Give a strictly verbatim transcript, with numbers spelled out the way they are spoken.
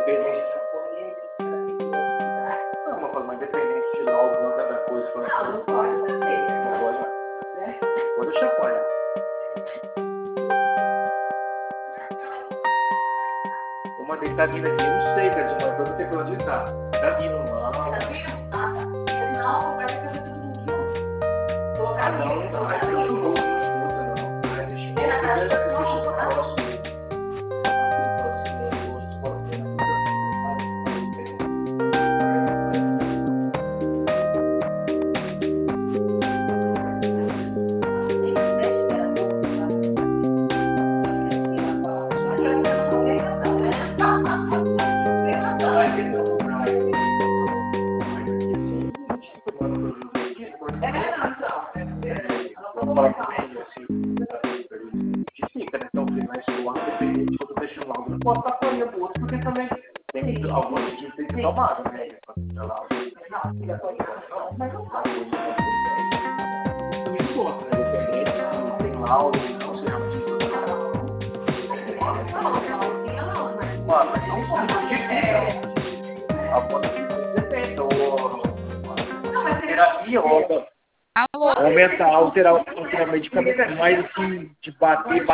independente. Não, uma coisa mais independente de laudo, não cada coisa. Não, não pode fazer. Não pode, Né? vou deixar com ela. Uma dele tá vindo aqui, eu não sei, cara, de uma coisa que tem onde tá. Tá vindo, não. Tá vendo? Ah, tá. Não, vai ficar tudo junto. Colocar Ah, não, não, não, não, não, não, fica, né? Então, mas o ar dependente de quando deixa o laudo, não pode estar apoiando o outro, porque também tem algumas medidas que tem que tomar, né? Não, fica apoiando, não, mas não pode. Também não gosta, né? Dependente, não tem laudo, não sei realmente. Mano, mas não pode. Algumas medidas dependem, ou terapia, ou Alô? aumentar, alterar, alterar medicamento, mas assim, de bater,